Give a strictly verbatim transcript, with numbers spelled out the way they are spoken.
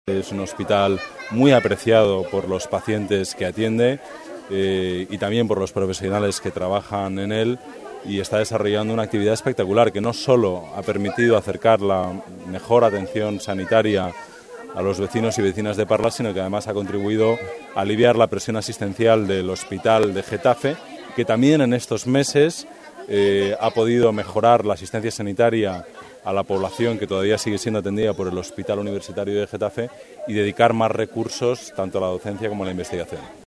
Es un hospital muy apreciado por los pacientes que atiende eh, y también por los profesionales que trabajan en él, y está desarrollando una actividad espectacular que no solo ha permitido acercar la mejor atención sanitaria a los vecinos y vecinas de Parla, sino que además ha contribuido a aliviar la presión asistencial del hospital de Getafe, que también en estos meses eh, ha podido mejorar la asistencia sanitaria a la población que todavía sigue siendo atendida por el Hospital Universitario de Getafe y dedicar más recursos tanto a la docencia como a la investigación.